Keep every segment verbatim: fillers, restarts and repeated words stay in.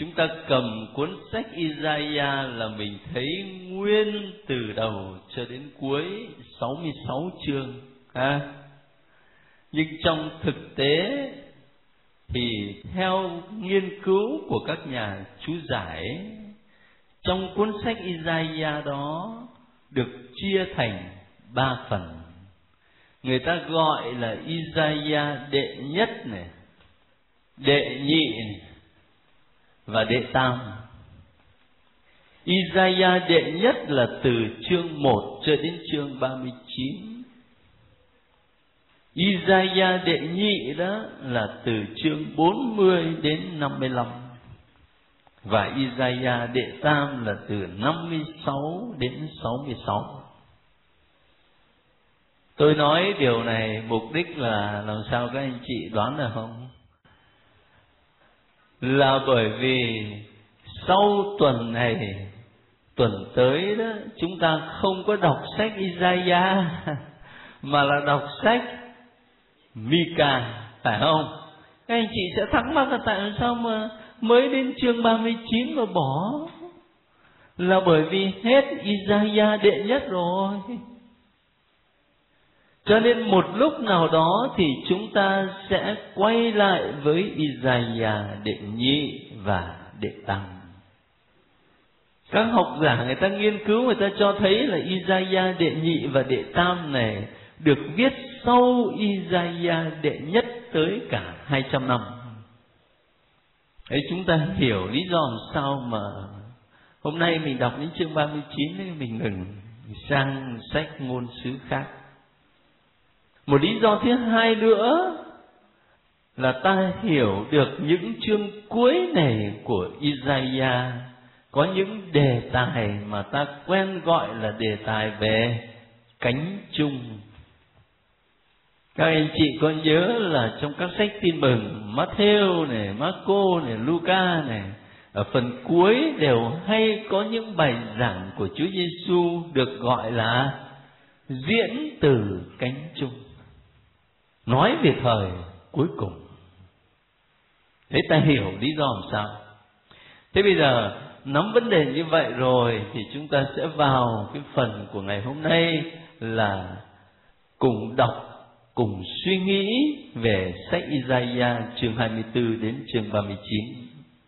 chúng ta cầm cuốn sách Isaiah là mình thấy nguyên từ đầu cho đến cuối sáu mươi sáu chương ha. Nhưng trong thực tế thì theo nghiên cứu của các nhà chú giải, trong cuốn sách Isaiah đó được chia thành ba phần. Người ta gọi là Isaiah đệ nhất này, đệ nhị này và đệ tam. Isaiah đệ nhất là từ chương một cho đến chương ba mươi chín. Isaiah đệ nhị đó là từ chương bốn mươi đến năm mươi lăm. Và Isaiah đệ tam là từ năm mươi sáu đến sáu mươi sáu. Tôi nói điều này mục đích là làm sao các anh chị đoán được không? Là bởi vì sau tuần này, tuần tới đó, chúng ta không có đọc sách Isaiah mà là đọc sách Mika, phải không? Các anh chị sẽ thắc mắc là tại sao mà mới đến chương ba mươi chín mà bỏ? Là bởi vì hết Isaiah đệ nhất rồi. Cho nên một lúc nào đó thì chúng ta sẽ quay lại với Isaiah đệ nhị và đệ tam. Các học giả người ta nghiên cứu, người ta cho thấy là Isaiah đệ nhị và đệ tam này được viết sau Isaiah đệ nhất tới cả hai trăm năm. Đấy, chúng ta hiểu lý do làm sao mà hôm nay mình đọc đến chương ba mươi chín ấy, mình ngừng sang sách ngôn sứ khác. Một lý do thứ hai nữa là ta hiểu được những chương cuối này của Isaiah có những đề tài mà ta quen gọi là đề tài về cánh chung. Các anh chị có nhớ là trong các sách tin mừng Matthew này, Marco này, Luca này, ở phần cuối đều hay có những bài giảng của Chúa Giêsu được gọi là diễn từ cánh chung, nói về thời cuối cùng. Thế ta hiểu lý do làm sao. Thế bây giờ nắm vấn đề như vậy rồi thì chúng ta sẽ vào cái phần của ngày hôm nay là cùng đọc, cùng suy nghĩ về sách Isaiah chương hai mươi tư đến chương ba mươi chín.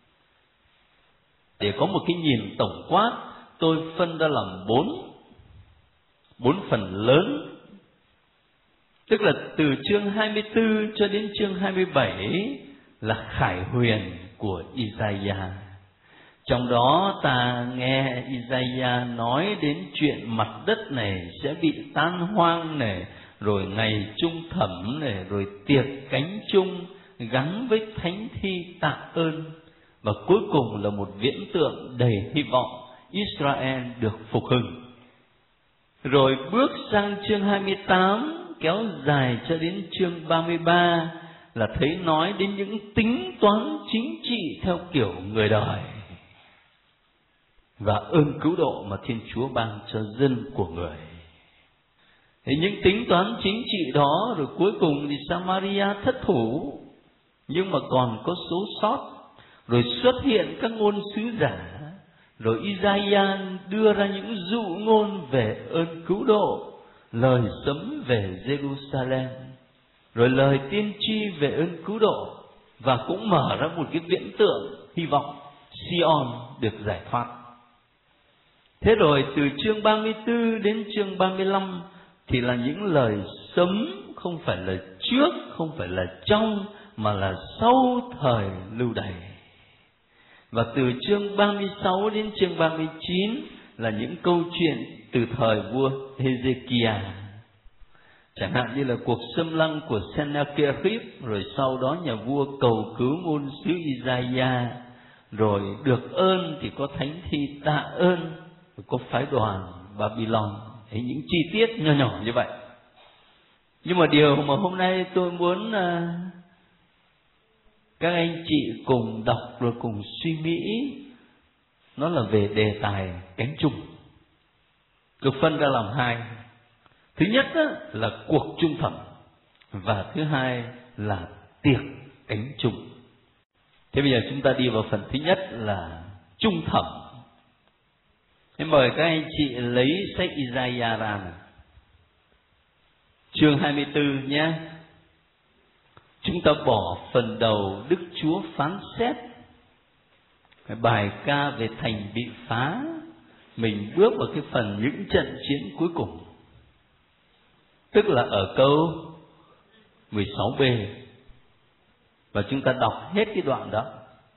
Để có một cái nhìn tổng quát, tôi phân ra làm bốn bốn phần lớn. Tức là từ chương hai mươi tư cho đến chương hai mươi bảy là khải huyền của Isaiah. Trong đó ta nghe Isaiah nói đến chuyện mặt đất này sẽ bị tan hoang này, rồi ngày trung thẩm này, rồi tiệc cánh chung gắn với thánh thi tạ ơn, và cuối cùng là một viễn tượng đầy hy vọng, Israel được phục hưng. Rồi bước sang chương hai mươi tám kéo dài cho đến chương ba mươi ba là thấy nói đến những tính toán chính trị theo kiểu người đời và ơn cứu độ mà Thiên Chúa ban cho dân của người. Thế những tính toán chính trị đó rồi cuối cùng thì Samaria thất thủ, nhưng mà còn có số sót. Rồi xuất hiện các ngôn sứ giả, rồi Isaiah đưa ra những dụ ngôn về ơn cứu độ, lời sấm về Jerusalem, rồi lời tiên tri về ơn cứu độ, và cũng mở ra một cái viễn tượng hy vọng Sion được giải thoát. Thế rồi từ chương ba mươi tư đến chương ba mươi lăm thì là những lời sấm, không phải là trước, không phải là trong, mà là sau thời lưu đày. Và từ chương ba mươi sáu đến chương ba mươi chín là những câu chuyện từ thời vua Hezekiah. Chẳng hạn như là cuộc xâm lăng của Sennacherib, rồi sau đó nhà vua cầu cứu ngôn sứ Isaiah, rồi được ơn thì có thánh thi tạ ơn, rồi có phái đoàn Babylon. Ấy, những chi tiết nhỏ nhỏ như vậy. Nhưng mà điều mà hôm nay tôi muốn uh, các anh chị cùng đọc rồi cùng suy nghĩ, nó là về đề tài cánh chung, được phân ra làm hai. Thứ nhất á, là cuộc trung thẩm, và thứ hai là tiệc cánh chung. Thế bây giờ chúng ta đi vào phần thứ nhất là trung thẩm. Thế mời các anh chị lấy sách Isaiah ra này. Chương hai mươi tư nhé. Chúng ta bỏ phần đầu Đức Chúa phán xét, cái bài ca về thành bị phá. Mình bước vào cái phần những trận chiến cuối cùng, tức là ở câu mười sáu b. Và chúng ta đọc hết cái đoạn đó.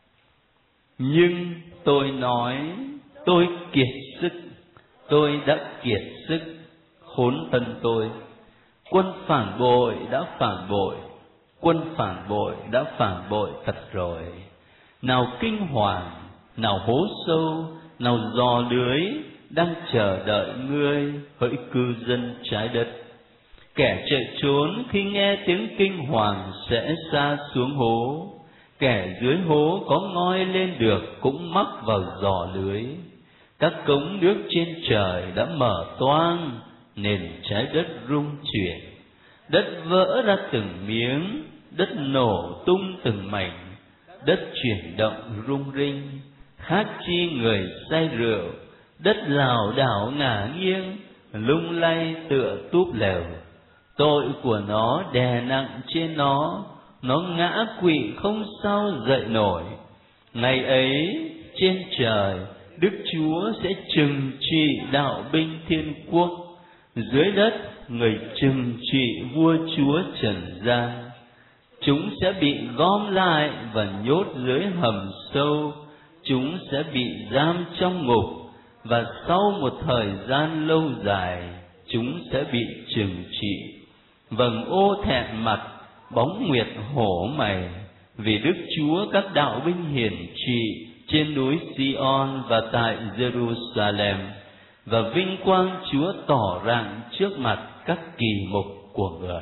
Nhưng tôi nói, tôi kiệt sức, tôi đã kiệt sức, khốn thân tôi. Quân phản bội đã phản bội, quân phản bội đã phản bội thật rồi. Nào kinh hoàng, nào hố sâu, nào giò lưới đang chờ đợi ngươi, hỡi cư dân trái đất. Kẻ chạy trốn khi nghe tiếng kinh hoàng sẽ sa xuống hố, kẻ dưới hố có ngoi lên được cũng mắc vào giò lưới. Các cống nước trên trời đã mở toang, nền trái đất rung chuyển. Đất vỡ ra từng miếng, đất nổ tung từng mảnh, đất chuyển động rung rinh. Khác chi người say rượu, đất lảo đảo ngả nghiêng, lung lay tựa túp lều. Tội của nó đè nặng trên nó, nó ngã quỵ không sao dậy nổi. Ngày ấy trên trời, Đức Chúa sẽ trừng trị đạo binh thiên quốc. Dưới đất, người trừng trị vua chúa trần gian. Chúng sẽ bị gom lại và nhốt dưới hầm sâu. Chúng sẽ bị giam trong ngục, và sau một thời gian lâu dài, chúng sẽ bị trừng trị. Vầng ô thẹn mặt, bóng nguyệt hổ mày, vì Đức Chúa các đạo binh hiển trị trên núi Sion và tại Jerusalem, và vinh quang Chúa tỏ rạng trước mặt các kỳ mục của người.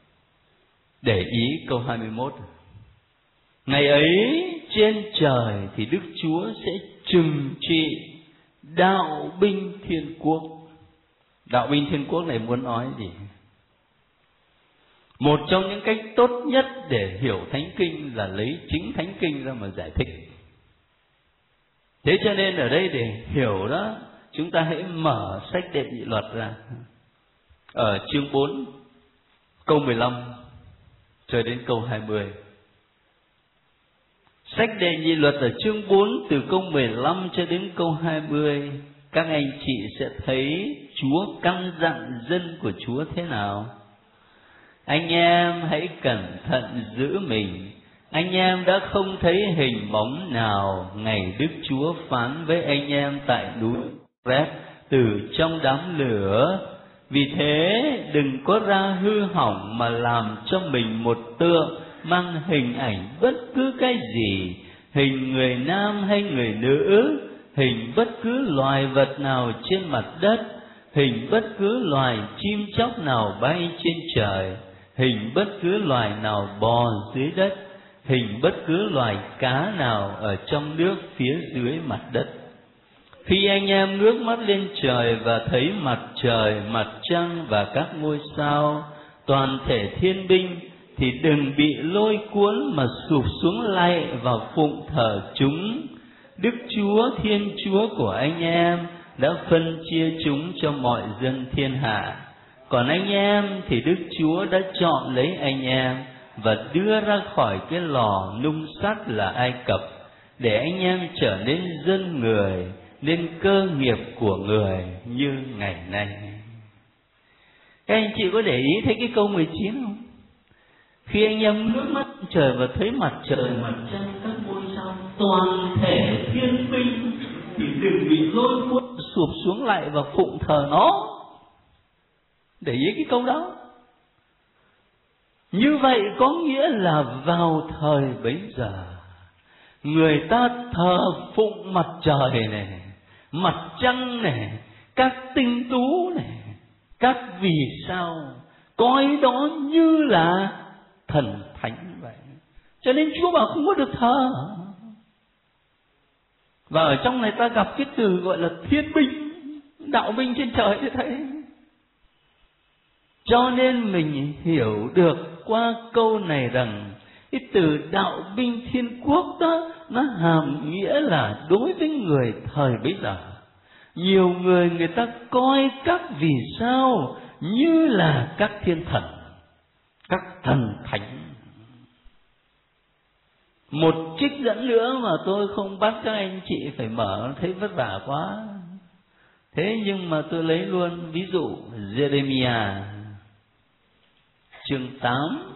Để ý câu hai mươi mốt. Ngày ấy trên trời thì Đức Chúa sẽ trừng trị đạo binh thiên quốc. Đạo binh thiên quốc này muốn nói gì? Một trong những cách tốt nhất để hiểu Thánh Kinh là lấy chính Thánh Kinh ra mà giải thích. Thế cho nên ở đây để hiểu đó, chúng ta hãy mở sách Đệ Nhị Luật ra. Ở chương bốn, câu mười lăm cho đến câu hai mươi. Sách Đệ Nhị Luật ở chương bốn từ câu mười lăm cho đến câu hai mươi, các anh chị sẽ thấy Chúa căn dặn dân của Chúa thế nào. Anh em hãy cẩn thận giữ mình. Anh em đã không thấy hình bóng nào ngày Đức Chúa phán với anh em tại núi Rét từ trong đám lửa. Vì thế đừng có ra hư hỏng mà làm cho mình một tượng mang hình ảnh bất cứ cái gì, hình người nam hay người nữ, hình bất cứ loài vật nào trên mặt đất, hình bất cứ loài chim chóc nào bay trên trời, hình bất cứ loài nào bò dưới đất, hình bất cứ loài cá nào ở trong nước phía dưới mặt đất. Khi anh em ngước mắt lên trời và thấy mặt trời, mặt trăng và các ngôi sao, toàn thể thiên binh, thì đừng bị lôi cuốn mà sụp xuống lạy vào phụng thờ chúng. Đức Chúa Thiên Chúa của anh em đã phân chia chúng cho mọi dân thiên hạ. Còn anh em thì Đức Chúa đã chọn lấy anh em và đưa ra khỏi cái lò nung sắt là Ai Cập, để anh em trở nên dân người, nên cơ nghiệp của người như ngày nay. Các anh chị có để ý thấy cái câu mười chín không? Khi anh em ngước mắt trời và thấy mặt trời, mặt trăng, các ngôi sao, toàn thể thiên binh, thì đừng bị lôi cuốn sụp xuống lại và phụng thờ nó. Để ý cái câu đó. Như vậy có nghĩa là vào thời bấy giờ, người ta thờ phụng mặt trời này, mặt trăng này, các tinh tú này, các vì sao, coi đó như là thần thánh vậy. Cho nên Chúa bảo không có được thờ. Và ở trong này ta gặp cái từ gọi là thiên binh, đạo binh trên trời như thế. Cho nên mình hiểu được qua câu này rằng Cái từ đạo binh thiên quốc đó nó hàm nghĩa là đối với người thời bấy giờ, nhiều người người ta coi các vì sao như là các thiên thần, các thần thánh. Một trích dẫn nữa mà tôi không bắt các anh chị phải mở, thấy vất vả quá. Thế nhưng mà tôi lấy luôn ví dụ Giê-rê-mi-a chương tám,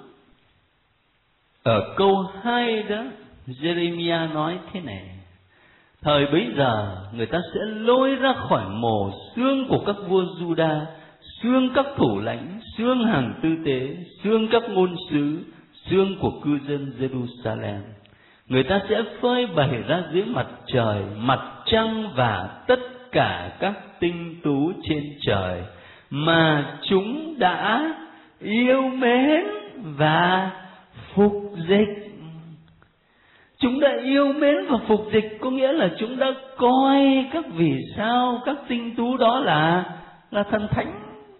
ở câu hai đó, Giê-rê-mi-a nói thế này: thời bấy giờ người ta sẽ lôi ra khỏi mồ xương của các vua Giu-đa, xương các thủ lãnh, xương hàng tư tế, xương các ngôn sứ, xương của cư dân Giê-ru-sa-lem. Người ta sẽ phơi bày ra dưới mặt trời, mặt trăng và tất cả các tinh tú trên trời mà chúng đã yêu mến và phục dịch. Chúng đã yêu mến và phục dịch có nghĩa là chúng đã coi các vì sao, các tinh tú đó là là thần thánh.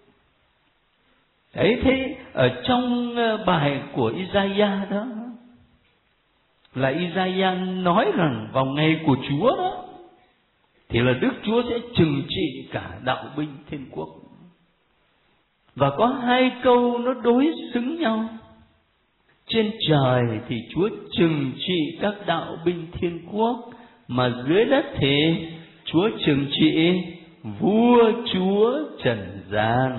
Đấy, thế ở trong bài của Isaiah đó là Isaiah nói rằng vào ngày của Chúa đó thì là Đức Chúa sẽ trừng trị cả đạo binh thiên quốc. Và có hai câu nó đối xứng nhau. Trên trời thì Chúa trừng trị các đạo binh thiên quốc, mà dưới đất thì Chúa trừng trị vua chúa trần gian.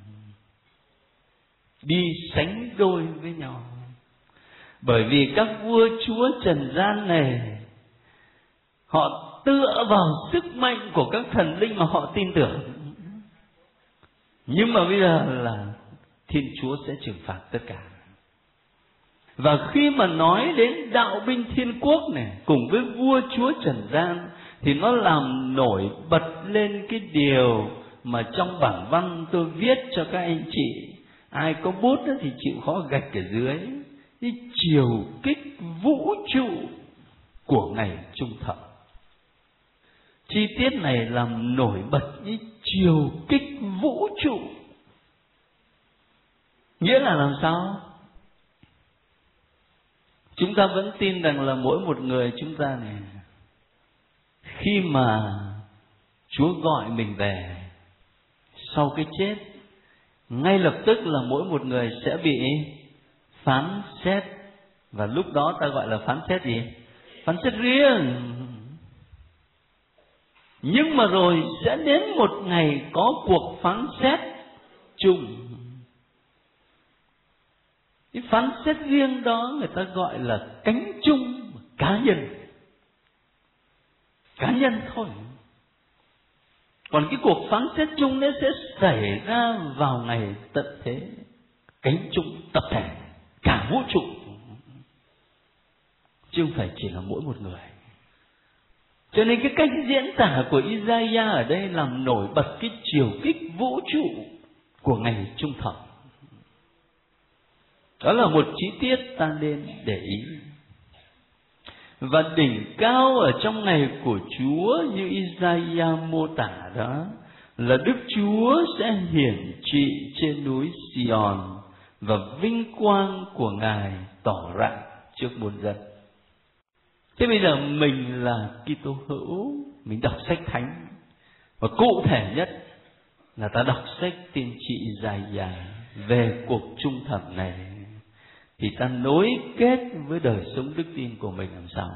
Đi sánh đôi với nhau. Bởi vì các vua chúa trần gian này họ tựa vào sức mạnh của các thần linh mà họ tin tưởng. Nhưng mà bây giờ là Thiên Chúa sẽ trừng phạt tất cả. Và khi mà nói đến đạo binh thiên quốc này cùng với vua chúa trần gian thì nó làm nổi bật lên cái điều mà trong bản văn tôi viết cho các anh chị. Ai có bút đó thì chịu khó gạch ở dưới. Cái chiều kích vũ trụ của ngày trung thập. Chi tiết này làm nổi bật cái chiều kích vũ trụ. Nghĩa là làm sao? Chúng ta vẫn tin rằng là mỗi một người chúng ta này, khi mà Chúa gọi mình về sau cái chết, ngay lập tức là mỗi một người sẽ bị phán xét. Và lúc đó ta gọi là phán xét gì? Phán xét riêng. Nhưng mà rồi sẽ đến một ngày có cuộc phán xét chung. Cái phán xét riêng đó người ta gọi là cánh chung cá nhân. Cá nhân thôi. Còn cái cuộc phán xét chung nó sẽ xảy ra vào ngày tận thế. Cánh chung tập thể, cả vũ trụ, chứ không phải chỉ là mỗi một người. Cho nên cái cách diễn tả của Isaiah ở đây làm nổi bật cái chiều kích vũ trụ của ngày trung thập. Đó là một chi tiết ta nên để ý. Và đỉnh cao ở trong ngày của Chúa như Isaiah mô tả đó là Đức Chúa sẽ hiển trị trên núi Sion và vinh quang của Ngài tỏ rạng trước muôn dân. Thế bây giờ mình là Kitô hữu, mình đọc sách thánh, và cụ thể nhất là ta đọc sách tiên tri Isaiah về cuộc trung thập này, thì ta nối kết với đời sống đức tin của mình làm sao?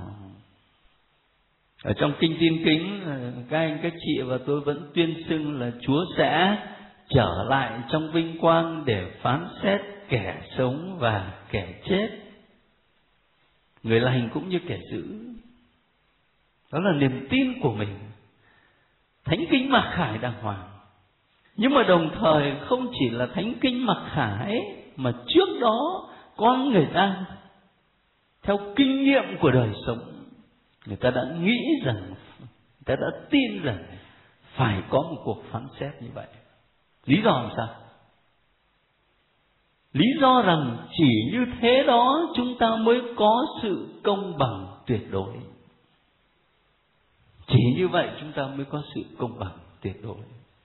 Ở trong kinh Tiên Kính, các anh các chị và tôi vẫn tuyên xưng là Chúa sẽ trở lại trong vinh quang để phán xét kẻ sống và kẻ chết, người lành cũng như kẻ dữ. Đó là niềm tin của mình. Thánh kinh mặc khải đàng hoàng. Nhưng mà đồng thời không chỉ là thánh kinh mặc khải, mà trước đó con người ta theo kinh nghiệm của đời sống, người ta đã nghĩ rằng, người ta đã tin rằng phải có một cuộc phán xét như vậy. Lý do làm sao? Lý do rằng chỉ như thế đó chúng ta mới có sự công bằng tuyệt đối. Chỉ như vậy chúng ta mới có sự công bằng tuyệt đối.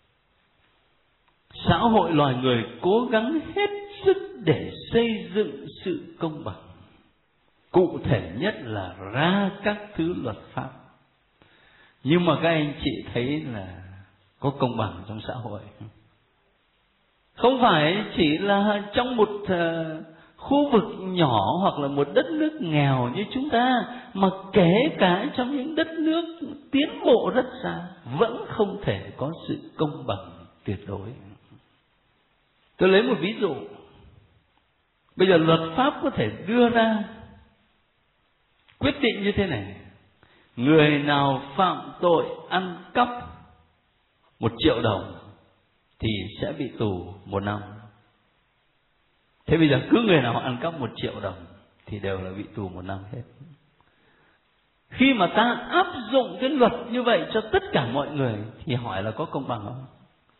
Xã hội loài người cố gắng hết sức để xây dựng sự công bằng. cụ thể nhất là ra các thứ luật pháp. Nhưng mà các anh chị thấy là có công bằng trong xã hội. Không phải chỉ là trong một uh, khu vực nhỏ hoặc là một đất nước nghèo như chúng ta, mà kể cả trong những đất nước tiến bộ rất xa vẫn không thể có sự công bằng tuyệt đối. Tôi lấy một ví dụ. Bây giờ luật pháp có thể đưa ra quyết định như thế này: người nào phạm tội ăn cắp một triệu đồng thì sẽ bị tù một năm. Thế bây giờ cứ người nào ăn cắp một triệu đồng thì đều là bị tù một năm hết. Khi mà ta áp dụng cái luật như vậy cho tất cả mọi người thì hỏi là có công bằng không?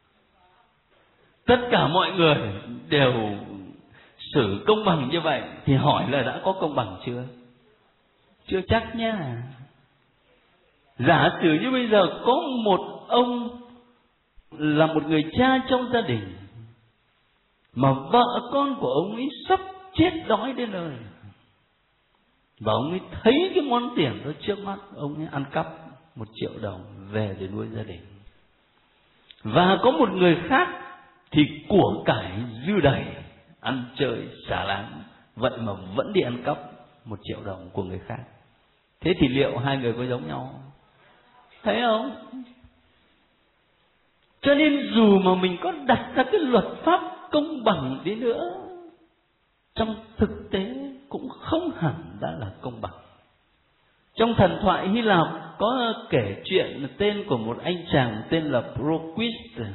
Tất cả mọi người đều xử công bằng như vậy thì hỏi là đã có công bằng chưa? Chưa chắc nha. Giả sử như bây giờ có một ông là một người cha trong gia đình, mà vợ con của ông ấy sắp chết đói đến nơi, và ông ấy thấy cái món tiền đó trước mắt, ông ấy ăn cắp một triệu đồng về để nuôi gia đình. Và có một người khác thì của cải dư đầy, ăn chơi xả láng, vậy mà vẫn đi ăn cắp một triệu đồng của người khác. Thế thì liệu hai người có giống nhau? Thấy không? Cho nên dù mà mình có đặt ra cái luật pháp công bằng đi nữa, trong thực tế cũng không hẳn đã là công bằng. Trong thần thoại Hy Lạp có kể chuyện tên của một anh chàng tên là Procris.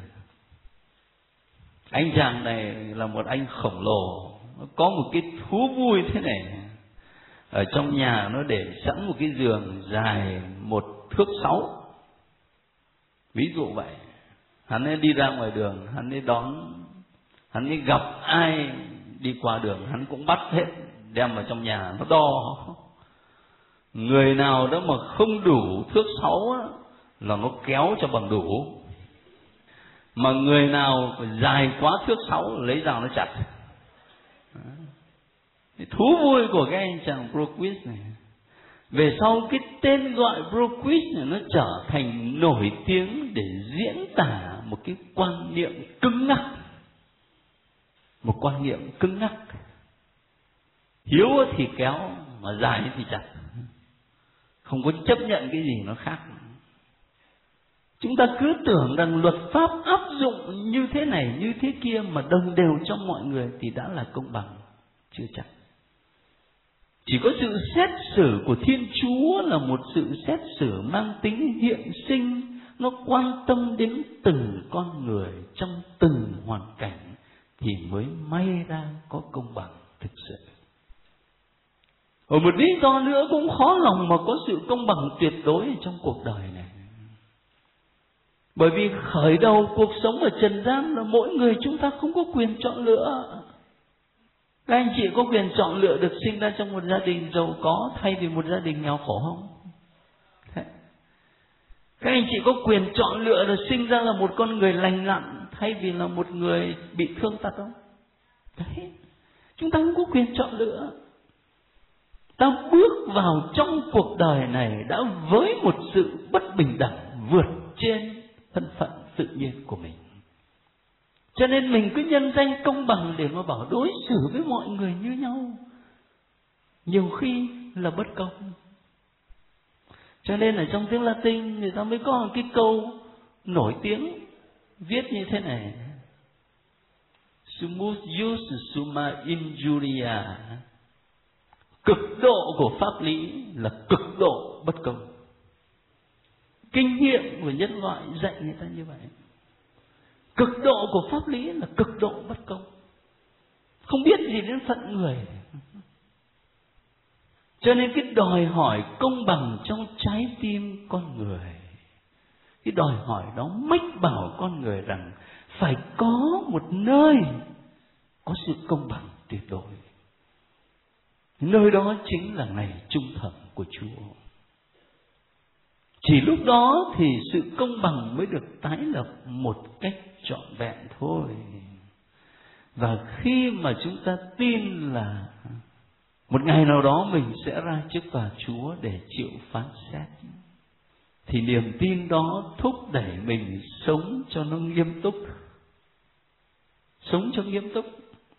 Anh chàng này là một anh khổng lồ, có một cái thú vui thế này. Ở trong nhà nó để sẵn một cái giường dài một thước sáu. Ví dụ vậy, hắn ấy đi ra ngoài đường, hắn ấy đón, hắn ấy gặp ai đi qua đường hắn cũng bắt hết, đem vào trong nhà nó đo. Người nào đó mà không đủ thước sáu á, là nó kéo cho bằng đủ. Mà người nào dài quá thước sáu lấy dao nó chặt. Thú vui của cái anh chàng Procris này. Về sau cái tên gọi Procris này nó trở thành nổi tiếng để diễn tả một cái quan niệm cứng nhắc. Một quan niệm cứng nhắc. Hiếu thì kéo, mà dài thì chặt. Không có chấp nhận cái gì nó khác. Chúng ta cứ tưởng rằng luật pháp áp dụng như thế này như thế kia mà đồng đều cho mọi người thì đã là công bằng. Chưa chắc. Chỉ có sự xét xử của Thiên Chúa là một sự xét xử mang tính hiện sinh. Nó quan tâm đến từng con người trong từng hoàn cảnh thì mới may ra có công bằng thực sự. Ở một lý do nữa cũng khó lòng mà có sự công bằng tuyệt đối trong cuộc đời này. Bởi vì khởi đầu cuộc sống ở trần gian là mỗi người chúng ta không có quyền chọn lựa. Các anh chị có quyền chọn lựa được sinh ra trong một gia đình giàu có thay vì một gia đình nghèo khổ không? Thế. Các anh chị có quyền chọn lựa được sinh ra là một con người lành lặn thay vì là một người bị thương tật không? Đấy. Chúng ta không có quyền chọn lựa. Ta bước vào trong cuộc đời này đã với một sự bất bình đẳng vượt trên thân phận tự nhiên của mình. Cho nên mình cứ nhân danh công bằng để mà bảo đối xử với mọi người như nhau, nhiều khi là bất công. Cho nên ở trong tiếng Latin người ta mới có một cái câu nổi tiếng viết như thế này: Sumus ius summa injuria. Cực độ của pháp lý là cực độ bất công. Kinh nghiệm của nhân loại dạy người ta như vậy. Cực độ của pháp lý là cực độ bất công. Không biết gì đến phận người. Cho nên cái đòi hỏi công bằng trong trái tim con người, cái đòi hỏi đó mách bảo con người rằng phải có một nơi có sự công bằng tuyệt đối. Nơi đó chính là ngày trung thẩm của Chúa. Chỉ lúc đó thì sự công bằng mới được tái lập một cách trọn vẹn thôi. Và khi mà chúng ta tin là một ngày nào đó mình sẽ ra trước tòa Chúa để chịu phán xét. Thì niềm tin đó thúc đẩy mình sống cho nó nghiêm túc. Sống cho nghiêm túc.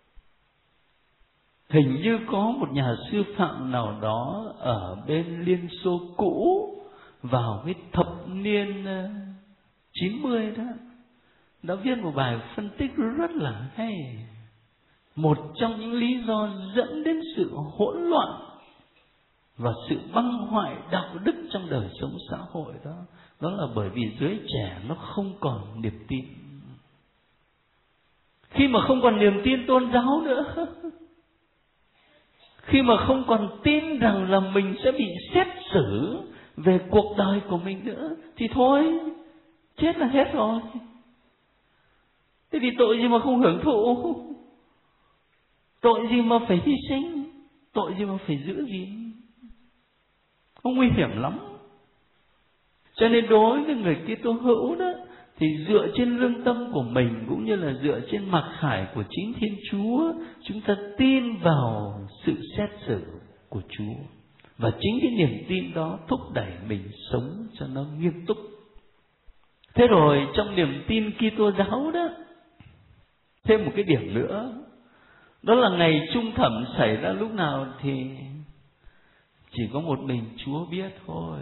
Hình như có một nhà sư phạm nào đó ở bên Liên Xô cũ vào cái thập niên chín mươi đó, đã viết một bài phân tích rất là hay. Một trong những lý do dẫn đến sự hỗn loạn và sự băng hoại đạo đức trong đời sống xã hội đó, đó là bởi vì giới trẻ nó không còn niềm tin. Khi mà không còn niềm tin tôn giáo nữa, khi mà không còn tin rằng là mình sẽ bị xét xử về cuộc đời của mình nữa, thì thôi, chết là hết rồi. Thế thì tội gì mà không hưởng thụ? Tội gì mà phải hy sinh? Tội gì mà phải giữ gìn? Không nguy hiểm lắm. Cho nên đối với người Kitô hữu đó, thì dựa trên lương tâm của mình cũng như là dựa trên mặc khải của chính Thiên Chúa, chúng ta tin vào sự xét xử của Chúa. Và chính cái niềm tin đó thúc đẩy mình sống cho nó nghiêm túc. Thế rồi trong niềm tin Kitô giáo đó, thêm một cái điểm nữa, đó là ngày chung thẩm xảy ra lúc nào thì chỉ có một mình Chúa biết thôi.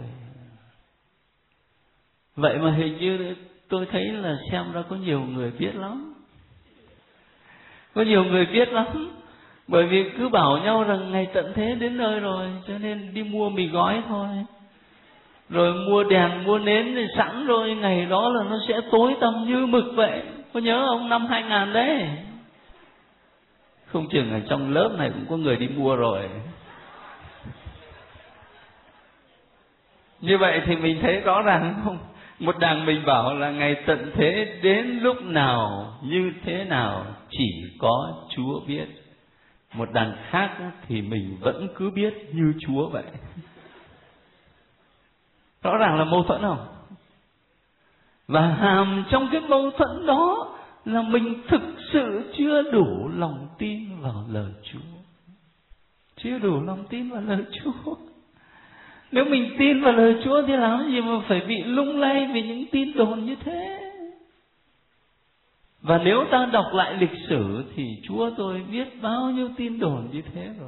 Vậy mà hình như tôi thấy là xem ra có nhiều người biết lắm. Có nhiều người biết lắm. Bởi vì cứ bảo nhau rằng ngày tận thế đến nơi rồi, cho nên đi mua mì gói thôi. Rồi mua đèn, mua nến thì sẵn rồi, ngày đó là nó sẽ tối tăm như mực vậy. Có nhớ không? Năm hai nghìn đấy. Không chừng ở trong lớp này cũng có người đi mua rồi. Như vậy thì mình thấy rõ ràng không? Một đằng mình bảo là ngày tận thế đến lúc nào, như thế nào, chỉ có Chúa biết. Một đằng khác thì mình vẫn cứ biết như Chúa vậy. Rõ ràng là mâu thuẫn không? Và hàm trong cái mâu thuẫn đó là mình thực sự chưa đủ lòng tin vào lời Chúa. Chưa đủ lòng tin vào lời Chúa. Nếu mình tin vào lời Chúa thì làm gì mà phải bị lung lay vì những tin đồn như thế. Và nếu ta đọc lại lịch sử thì Chúa tôi biết bao nhiêu tin đồn như thế rồi.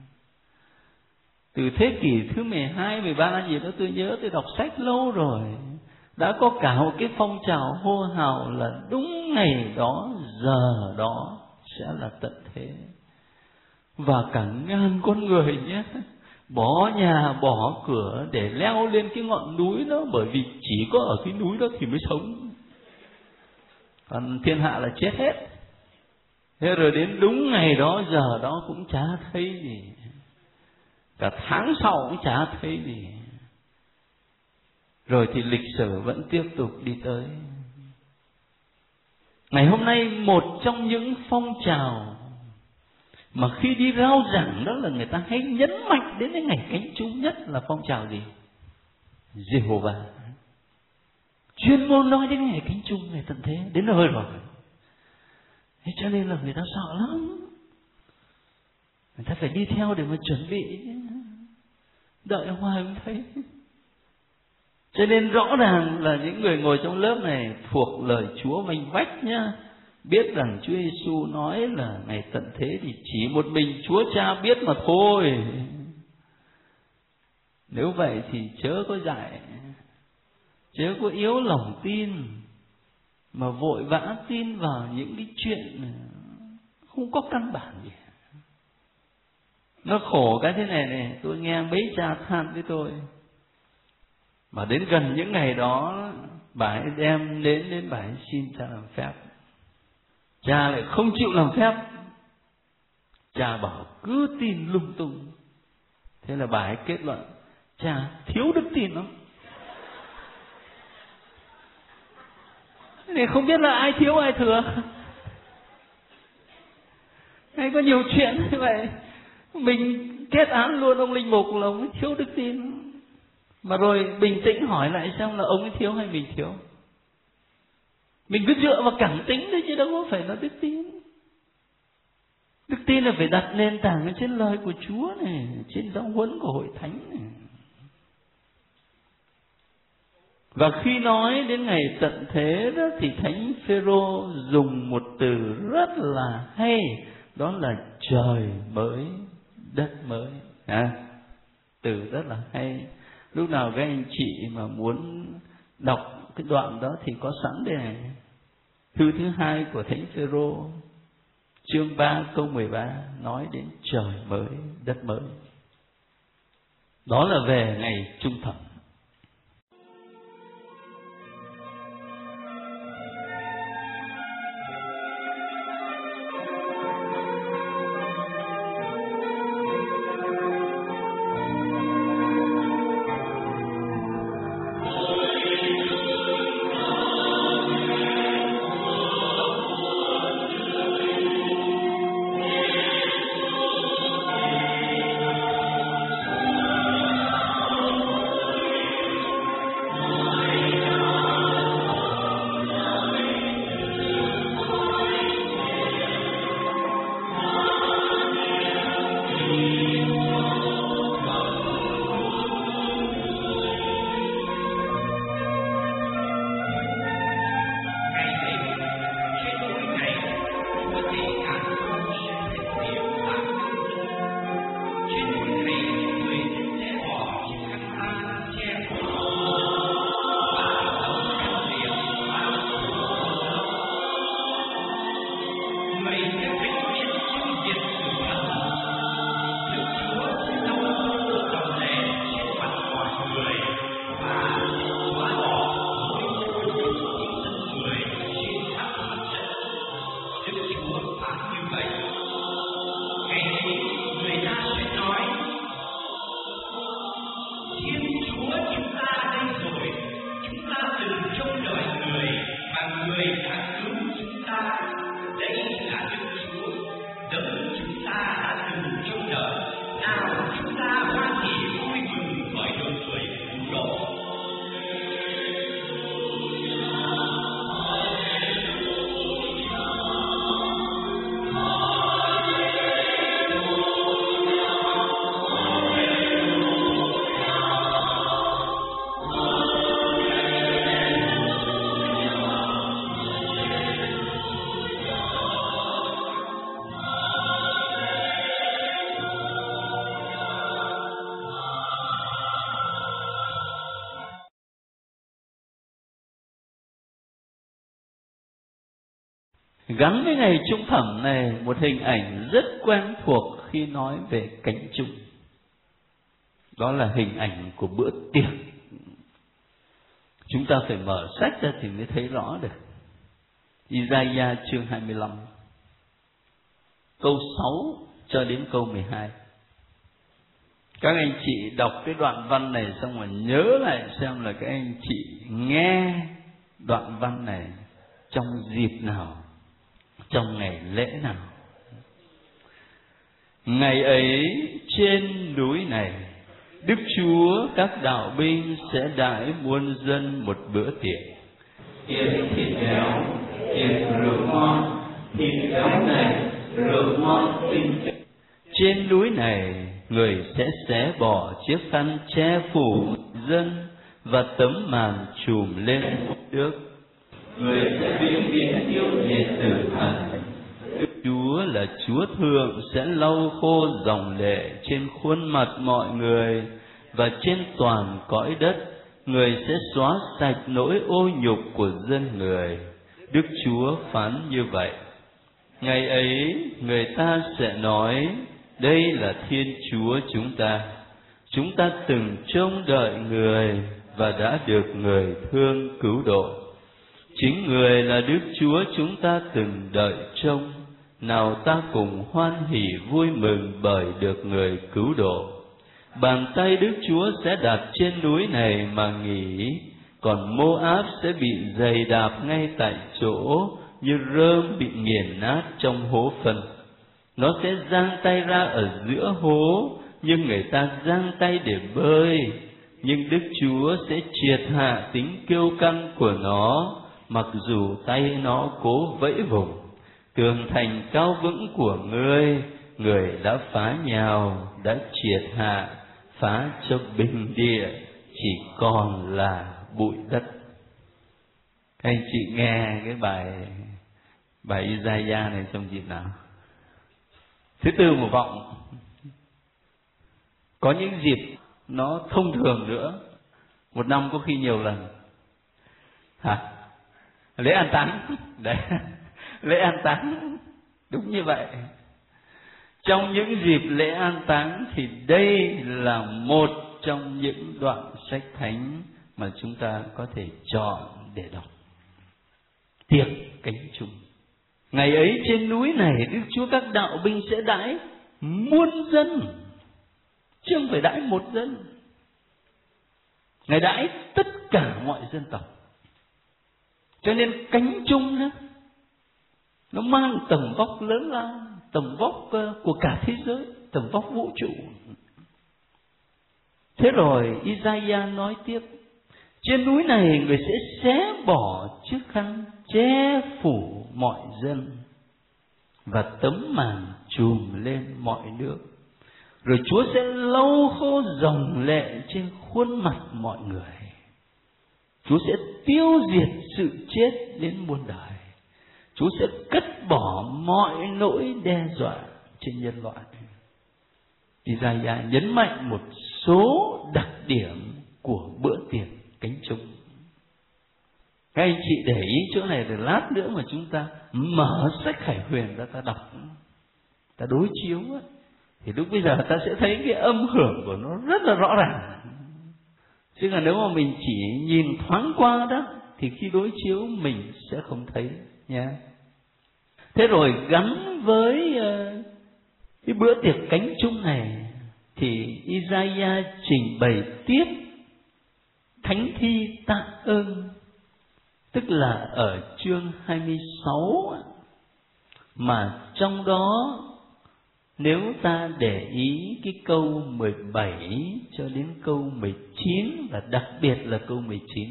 Từ thế kỷ thứ mười hai, mười ba gì đó tôi nhớ, tôi đọc sách lâu rồi. Đã có cả một cái phong trào hô hào là đúng ngày đó, giờ đó sẽ là tận thế. Và cả ngàn con người nhé, bỏ nhà, bỏ cửa để leo lên cái ngọn núi đó, bởi vì chỉ có ở cái núi đó thì mới sống. Còn thiên hạ là chết hết. Thế rồi đến đúng ngày đó, giờ đó cũng chả thấy gì. Cả tháng sau cũng chả thấy gì. Rồi thì lịch sử vẫn tiếp tục đi tới. Ngày hôm nay một trong những phong trào mà khi đi rao giảng đó là người ta hay nhấn mạnh đến cái ngày cánh chung nhất là phong trào gì? Jehovah. Chuyên môn nói đến ngày cánh chung, ngày tận thế đến nơi rồi. Thế cho nên là người ta sợ lắm. Người ta phải đi theo để mà chuẩn bị. Đợi hoài không thấy. Cho nên rõ ràng là những người ngồi trong lớp này thuộc lời Chúa manh vách nhá, biết rằng Chúa Giêsu nói là ngày tận thế thì chỉ một mình Chúa Cha biết mà thôi. Nếu vậy thì chớ có dại, chớ có yếu lòng tin mà vội vã tin vào những cái chuyện không có căn bản gì. Nó khổ cái thế này này, tôi nghe mấy cha than với tôi. Mà đến gần những ngày đó, bà ấy đem đến đến bà ấy xin cha làm phép. Cha lại không chịu làm phép. Cha bảo cứ tin lung tung. Thế là bà ấy kết luận cha thiếu đức tin lắm. Thế không biết là ai thiếu ai thừa. Hay có nhiều chuyện như vậy. Mình kết án luôn ông linh mục là ông ấy thiếu đức tin. Mà rồi bình tĩnh hỏi lại xem là ông ấy thiếu hay mình thiếu. Mình cứ dựa vào cảm tính thôi chứ đâu có phải là đức tin. Đức tin là phải đặt nền tảng ở trên lời của Chúa này, trên giáo huấn của hội thánh này. Và khi nói đến ngày tận thế đó thì Thánh Phêrô dùng một từ rất là hay, đó là trời mới, đất mới. À, từ rất là hay. Lúc nào các anh chị mà muốn đọc cái đoạn đó thì có sẵn đây này. Thư thứ hai của Thánh Phêrô, chương ba câu mười ba, nói đến trời mới, đất mới. Đó là về ngày trung thẩm. Gắn với ngày trung thẩm này một hình ảnh rất quen thuộc khi nói về cánh chung. Đó là hình ảnh của bữa tiệc. Chúng ta phải mở sách ra thì mới thấy rõ được. Isaiah chương hai mươi lăm, câu sáu cho đến câu mười hai. Các anh chị đọc cái đoạn văn này xong rồi nhớ lại xem là các anh chị nghe đoạn văn này trong dịp nào, trong ngày lễ nào. Ngày ấy trên núi này, Đức Chúa các đạo binh sẽ đãi muôn dân một bữa tiệc. Tiệc thịt béo, tiệc rượu ngon, thịt béo này, rượu ngon tinh. Trên núi này, người sẽ xé bỏ chiếc khăn che phủ dân và tấm màn trùm lên nước. Người sẽ vĩnh viễn yêu nhiệt tử thần. Đức Chúa là Chúa thượng sẽ lau khô dòng lệ trên khuôn mặt mọi người, và trên toàn cõi đất người sẽ xóa sạch nỗi ô nhục của dân người. Đức Chúa phán như vậy. Ngày ấy người ta sẽ nói, đây là Thiên Chúa chúng ta. Chúng ta từng trông đợi người và đã được người thương cứu độ. Chính người là Đức Chúa chúng ta từng đợi trông. Nào ta cùng hoan hỉ vui mừng bởi được người cứu độ. Bàn tay Đức Chúa sẽ đặt trên núi này mà nghỉ, còn Moab sẽ bị giày đạp ngay tại chỗ, như rơm bị nghiền nát trong hố phân. Nó sẽ giang tay ra ở giữa hố, nhưng người ta giang tay để bơi. Nhưng Đức Chúa sẽ triệt hạ tính kiêu căng của nó, mặc dù tay nó cố vẫy vùng. tường thành cao vững của ngươi, người đã phá nhào, đã triệt hạ, phá cho bình địa, chỉ còn là bụi đất. Các anh chị nghe cái bài bài Isaiah này trong dịp nào? Thứ tư một vọng. Có những dịp nó thông thường nữa, một năm có khi nhiều lần. Hả? Lễ an táng. Đấy, lễ an táng. Đúng như vậy. Trong những dịp lễ an táng thì đây là một trong những đoạn sách thánh mà chúng ta có thể chọn để đọc. Tiệc cánh chun. Ngày ấy trên núi này Đức Chúa các đạo binh sẽ đãi muôn dân, chứ không phải đãi một dân. Ngài đãi tất cả mọi dân tộc. Cho nên cánh chun đó, nó mang tầm vóc lớn lao, tầm vóc của cả thế giới, tầm vóc vũ trụ. Thế rồi Isaiah nói tiếp, trên núi này người sẽ xé bỏ chiếc khăn che phủ mọi dân và tấm màn trùm lên mọi nước. Rồi Chúa sẽ lau khô dòng lệ trên khuôn mặt mọi người. Chúa sẽ tiêu diệt sự chết đến muôn đời. Chúa sẽ cất bỏ mọi nỗi đe dọa trên nhân loại. Isaiah nhấn mạnh một số đặc điểm của bữa tiệc cánh chun. Các anh chị để ý chỗ này, để lát nữa mà chúng ta mở sách Khải Huyền ra ta đọc, ta đối chiếu ấy, thì lúc bây giờ ta sẽ thấy cái âm hưởng của nó rất là rõ ràng. Chứ là nếu mà mình chỉ nhìn thoáng qua đó thì khi đối chiếu mình sẽ không thấy nha. Thế rồi gắn với uh, cái bữa tiệc cánh chun này thì Isaiah trình bày tiếp thánh thi tạ ơn, tức là ở chương hai mươi sáu, mà trong đó nếu ta để ý cái câu mười bảy cho đến câu mười chín, và đặc biệt là câu mười chín.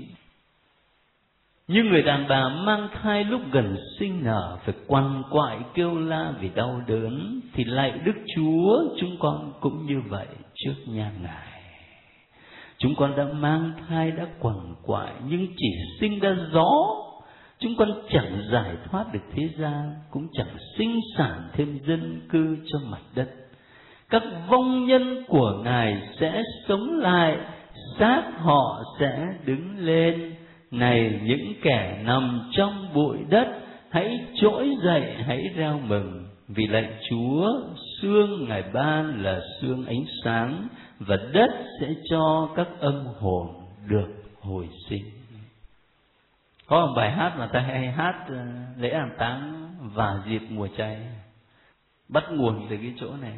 Như người đàn bà mang thai lúc gần sinh nở phải quằn quại kêu la vì đau đớn, thì lạy Đức Chúa chúng con cũng như vậy trước nhan Ngài. Chúng con đã mang thai, đã quằn quại, nhưng chỉ sinh ra gió. Chúng con chẳng giải thoát được thế gian, cũng chẳng sinh sản thêm dân cư cho mặt đất. Các vong nhân của Ngài sẽ sống lại, xác họ sẽ đứng lên. Này những kẻ nằm trong bụi đất, hãy trỗi dậy, hãy reo mừng. Vì lạy Chúa, xương Ngài ban là xương ánh sáng, và đất sẽ cho các âm hồn được hồi sinh. Có một bài hát mà ta hay hát lễ an táng và dịp mùa chay, bắt nguồn từ cái chỗ này.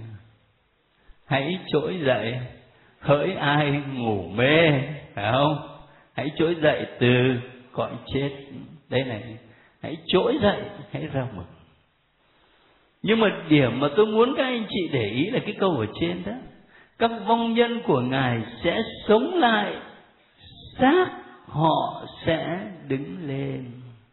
Hãy trỗi dậy, hỡi ai ngủ mê, phải không? Hãy trỗi dậy từ cõi chết. Đây này, hãy trỗi dậy, hãy reo mừng. Nhưng mà điểm mà tôi muốn các anh chị để ý là cái câu ở trên đó. Các vong nhân của Ngài sẽ sống lại, xác họ sẽ đứng lên.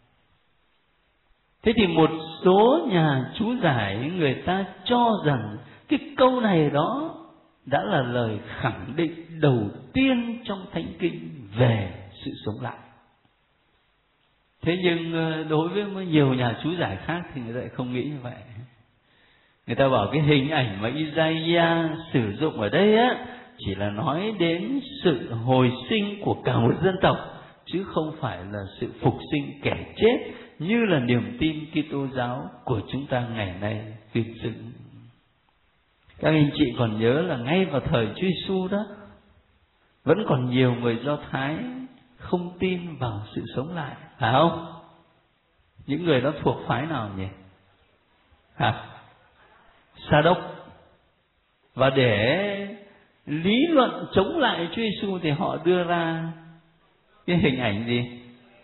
Thế thì một số nhà chú giải người ta cho rằng cái câu này đó đã là lời khẳng định đầu tiên trong Thánh Kinh về sự sống lại. Thế nhưng đối với nhiều nhà chú giải khác thì người ta lại không nghĩ như vậy. Người ta bảo cái hình ảnh mà Isaiah sử dụng ở đây á chỉ là nói đến sự hồi sinh của cả một dân tộc, chứ không phải là sự phục sinh kẻ chết như là niềm tin Kitô giáo của chúng ta ngày nay tuyên xưng. Các anh chị còn nhớ là ngay vào thời Chúa Giêsu đó, vẫn còn nhiều người Do Thái không tin vào sự sống lại, phải không? Những người đó thuộc phái nào nhỉ? Hả? Sa Đốc. Và để lý luận chống lại Chúa Giêsu thì họ đưa ra cái hình ảnh gì?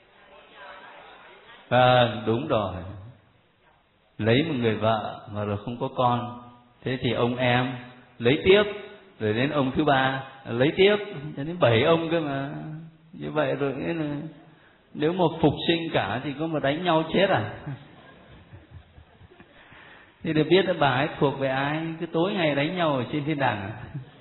À, đúng rồi. Lấy một người vợ mà rồi không có con, thế thì ông em lấy tiếp, rồi đến ông thứ ba lấy tiếp, cho đến bảy ông cơ mà. Như vậy rồi nếu mà phục sinh cả thì có mà đánh nhau chết à? Thì được biết là bà ấy thuộc về ai? Cứ tối ngày đánh nhau ở trên thiên đàng.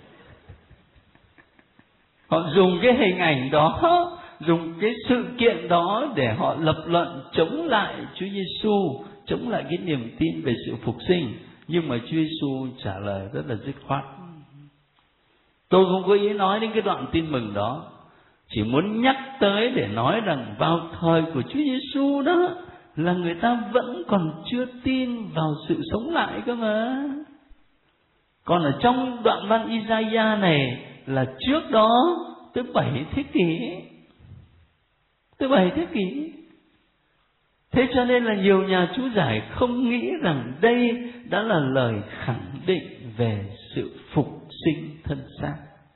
Họ dùng cái hình ảnh đó, dùng cái sự kiện đó để họ lập luận chống lại Chúa Giêsu, chống lại cái niềm tin về sự phục sinh. Nhưng mà Chúa Giêsu trả lời rất là dứt khoát. Tôi không có ý nói đến cái đoạn tin mừng đó, chỉ muốn nhắc tới để nói rằng vào thời của Chúa Giêsu đó là người ta vẫn còn chưa tin vào sự sống lại cơ mà. Còn ở trong đoạn văn Isaiah này là trước đó tới bảy thế kỷ, tới bảy thế kỷ. Thế cho nên là nhiều nhà chú giải không nghĩ rằng đây đã là lời khẳng định về sự phục sinh thân xác,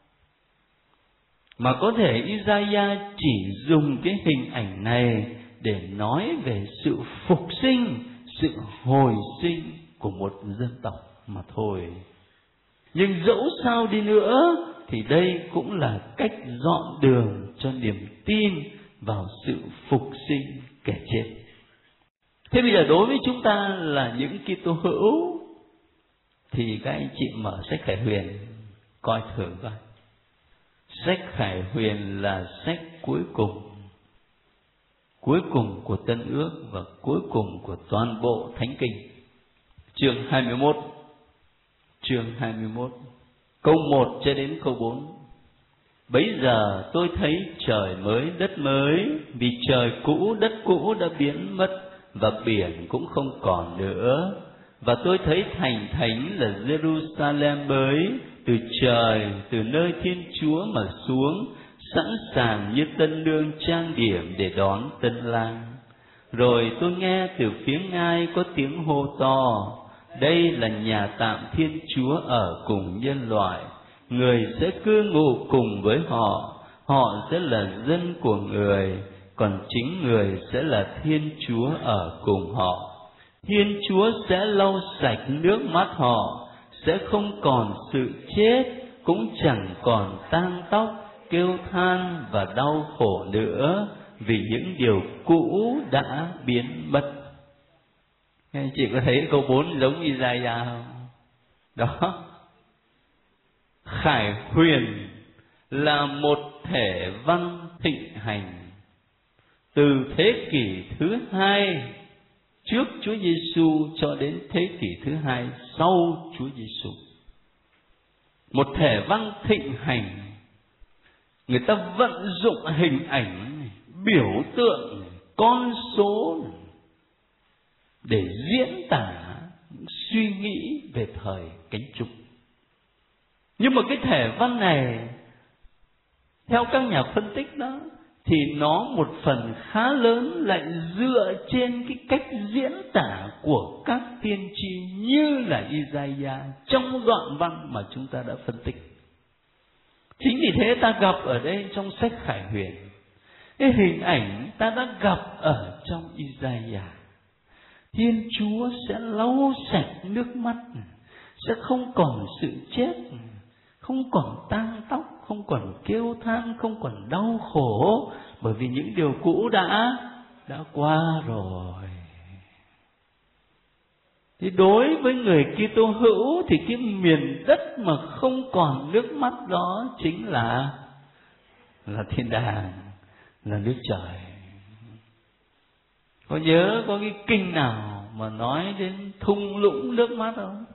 mà có thể Isaiah chỉ dùng cái hình ảnh này để nói về sự phục sinh, sự hồi sinh của một dân tộc mà thôi. Nhưng dẫu sao đi nữa thì đây cũng là cách dọn đường cho niềm tin vào sự phục sinh kẻ chết. Thế bây giờ đối với chúng ta là những Kitô hữu thì các anh chị mở sách Khải Huyền coi thử coi. Sách Khải Huyền là sách cuối cùng, cuối cùng của Tân Ước và cuối cùng của toàn bộ Thánh Kinh. Chương hai mươi mốt, chương hai mươi mốt, câu một cho đến câu bốn. Bấy giờ tôi thấy trời mới đất mới, vì trời cũ đất cũ đã biến mất và biển cũng không còn nữa. Và tôi thấy thành thánh là Jerusalem mới từ trời, từ nơi Thiên Chúa mà xuống, sẵn sàng như tân nương trang điểm để đón tân lang. Rồi tôi nghe từ phía ngai có tiếng hô to: đây là nhà tạm Thiên Chúa ở cùng nhân loại, người sẽ cư ngụ cùng với họ, họ sẽ là dân của người, còn chính người sẽ là Thiên Chúa ở cùng họ. Thiên Chúa sẽ lau sạch nước mắt họ, sẽ không còn sự chết, cũng chẳng còn tang tóc, kêu than và đau khổ nữa, vì những điều cũ đã biến mất. Anh chị có thấy câu bốn giống Isaiah không? Đó. Khải Huyền là một thể văn thịnh hành từ thế kỷ thứ hai trước Chúa Giêsu cho đến thế kỷ thứ hai sau Chúa Giêsu. Một thể văn thịnh hành, người ta vận dụng hình ảnh, biểu tượng, con số để diễn tả suy nghĩ về thời cánh trục. Nhưng mà cái thể văn này, theo các nhà phân tích đó, thì nó một phần khá lớn lại dựa trên cái cách diễn tả của các tiên tri như là Isaiah trong đoạn văn mà chúng ta đã phân tích. Chính vì thế ta gặp ở đây trong sách Khải Huyền, cái hình ảnh ta đã gặp ở trong Isaiah. Thiên Chúa sẽ lau sạch nước mắt, sẽ không còn sự chết, không còn tang tóc, không còn kêu than, không còn đau khổ, bởi vì những điều cũ đã đã qua rồi. Thì đối với người Kitô hữu thì cái miền đất mà không còn nước mắt đó chính là là thiên đàng, là nước trời. Có nhớ có cái kinh nào mà nói đến thung lũng nước mắt không?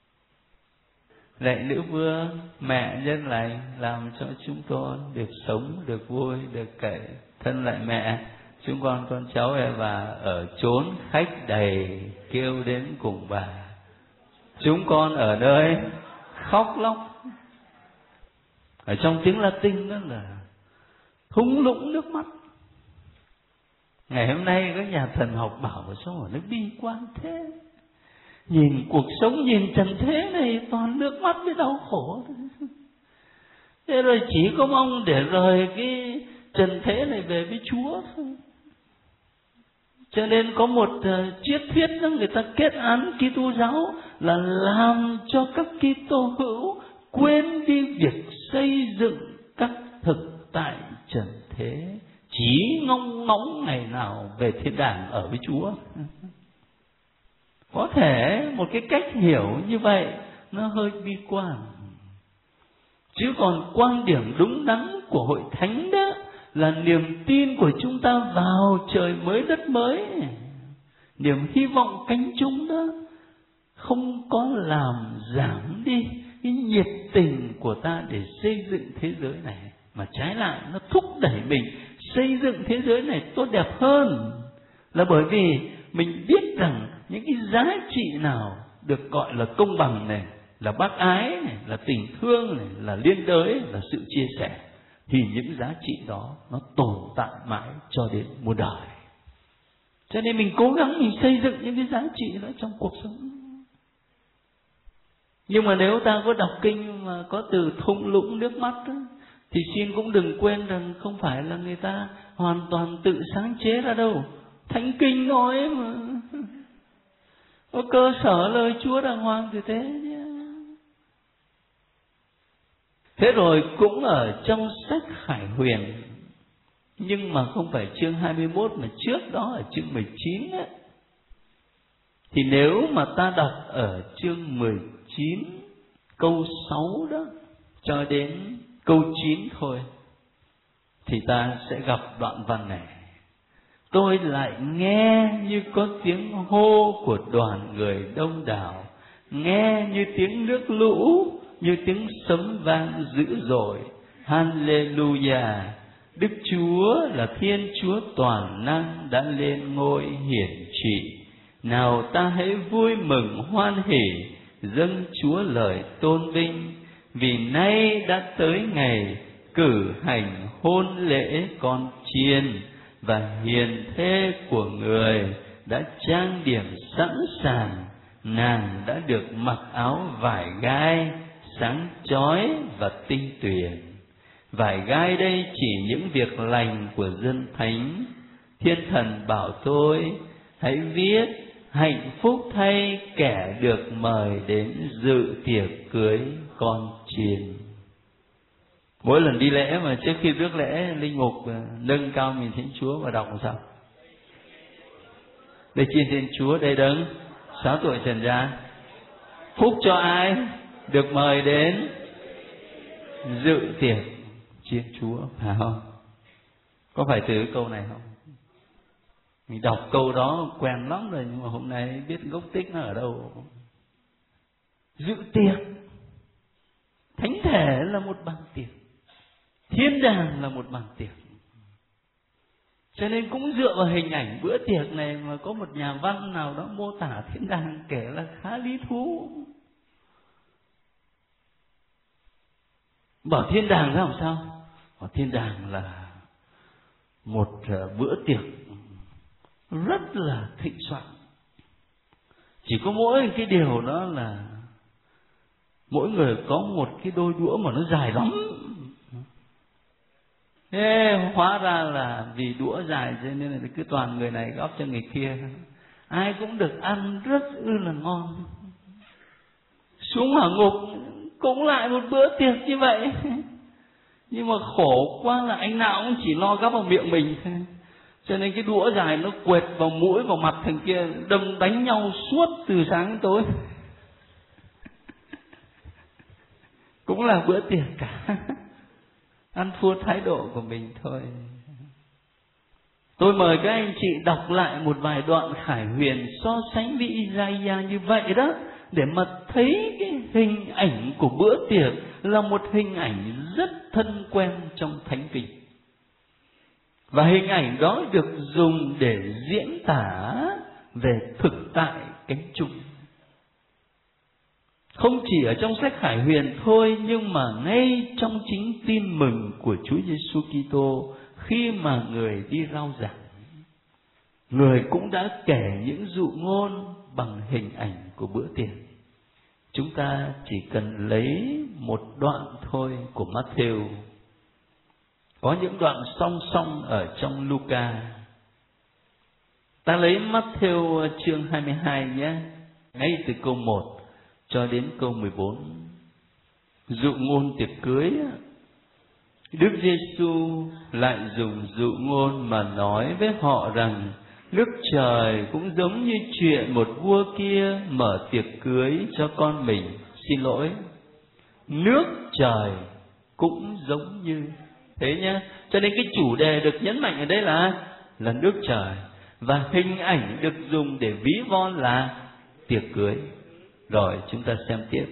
Lạy nữ vương, mẹ nhân lành, làm cho chúng tôi được sống, được vui, được cậy. Thân lạy mẹ, chúng con con cháu Eva ở chốn khách đầy kêu đến cùng bà. Chúng con ở nơi khóc lóc. Ở trong tiếng Latin đó là thung lũng nước mắt. Ngày hôm nay các nhà thần học bảo sao mà nó bi quan thế? Nhìn cuộc sống, nhìn trần thế này toàn nước mắt với đau khổ. Thế rồi chỉ có mong để rời cái trần thế này về với Chúa thôi. Cho nên có một uh, triết thuyết đó, người ta kết án Kitô giáo là làm cho các Kitô hữu quên đi việc xây dựng các thực tại trần thế, chỉ ngóng ngóng ngày nào về thiên đàng ở với Chúa. Có thể một cái cách hiểu như vậy nó hơi bi quan. Chứ còn quan điểm đúng đắn của hội thánh đó là niềm tin của chúng ta vào trời mới đất mới, niềm hy vọng cánh chung đó không có làm giảm đi cái nhiệt tình của ta để xây dựng thế giới này, mà trái lại nó thúc đẩy mình xây dựng thế giới này tốt đẹp hơn. Là bởi vì mình biết rằng những cái giá trị nào được gọi là công bằng này, là bác ái này, là tình thương này, là liên đới, là sự chia sẻ, thì những giá trị đó nó tồn tại mãi cho đến muôn đời. Cho nên mình cố gắng mình xây dựng những cái giá trị đó trong cuộc sống. Nhưng mà nếu ta có đọc kinh mà có từ thung lũng nước mắt đó, thì xin cũng đừng quên rằng không phải là người ta hoàn toàn tự sáng chế ra đâu. Thánh kinh nói mà, có cơ sở lời Chúa đàng hoàng thì thế nhé. Thế rồi cũng ở trong sách Khải Huyền, nhưng mà không phải chương hai mươi mốt mà trước đó ở chương mười chín ấy. Thì nếu mà ta đọc ở chương mười chín câu sáu đó cho đến câu chín thôi, thì ta sẽ gặp đoạn văn này. Tôi lại nghe như có tiếng hô của đoàn người đông đảo, nghe như tiếng nước lũ, như tiếng sấm vang dữ dội. Hallelujah! Đức Chúa là Thiên Chúa toàn năng đã lên ngôi hiển trị. Nào ta hãy vui mừng hoan hỉ, dâng Chúa lời tôn vinh, vì nay đã tới ngày cử hành hôn lễ con chiên, và hiền thê của người đã trang điểm sẵn sàng. Nàng đã được mặc áo vải gai sáng chói và tinh tuyền. Vải gai đây chỉ những việc lành của dân thánh. Thiên thần bảo tôi hãy viết hạnh phúc thay kẻ được mời đến dự tiệc cưới con chiên. Mỗi lần đi lễ mà trước khi rước lễ, linh mục nâng cao mình Thánh Chúa và đọc làm sao? Đây chiên Thiên Chúa, đây đấng sáu tuổi trần gian. Phúc cho ai được mời đến dự tiệc chiên Chúa, phải không? Có phải từ câu này không? Mình đọc câu đó quen lắm rồi, nhưng mà hôm nay biết gốc tích nó ở đâu. Dự tiệc, thánh thể là một bàn tiệc, thiên đàng là một bàn tiệc. Cho nên cũng dựa vào hình ảnh bữa tiệc này mà có một nhà văn nào đó mô tả thiên đàng kể là khá lý thú. Bảo thiên đàng ra làm sao? Bảo thiên đàng là một bữa tiệc rất là thịnh soạn. Chỉ có mỗi cái điều đó là mỗi người có một cái đôi đũa mà nó dài lắm. Thế hóa ra là vì đũa dài cho nên là cứ toàn người này góp cho người kia, ai cũng được ăn rất ư là ngon. Xuống hỏa ngục cũng lại một bữa tiệc như vậy, nhưng mà khổ quá là anh nào cũng chỉ lo gắp vào miệng mình thôi. Cho nên cái đũa dài nó quệt vào mũi vào mặt thằng kia, đâm đánh nhau suốt từ sáng đến tối. Cũng là bữa tiệc cả, ăn thua thái độ của mình thôi. Tôi mời các anh chị đọc lại một vài đoạn Khải Huyền so sánh với Isaiah như vậy đó, để mà thấy cái hình ảnh của bữa tiệc là một hình ảnh rất thân quen trong Thánh Kinh. Và hình ảnh đó được dùng để diễn tả về thực tại cánh chung. Không chỉ ở trong sách Khải Huyền thôi, nhưng mà ngay trong chính tin mừng của Chúa Giêsu Kitô, khi mà người đi rao giảng, người cũng đã kể những dụ ngôn bằng hình ảnh của bữa tiệc. Chúng ta chỉ cần lấy một đoạn thôi của Matthew. Có những đoạn song song ở trong Luca. Ta lấy Matthew chương hai mươi hai nhé, ngay từ câu một cho đến câu mười bốn. Dụ ngôn tiệc cưới. Đức Giêsu lại dùng dụ ngôn mà nói với họ rằng: Nước trời cũng giống như chuyện một vua kia mở tiệc cưới cho con mình. Xin lỗi, nước trời cũng giống như thế nhá. Cho nên cái chủ đề được nhấn mạnh ở đây là là nước trời, và hình ảnh được dùng để ví von là tiệc cưới. Rồi chúng ta xem tiếp.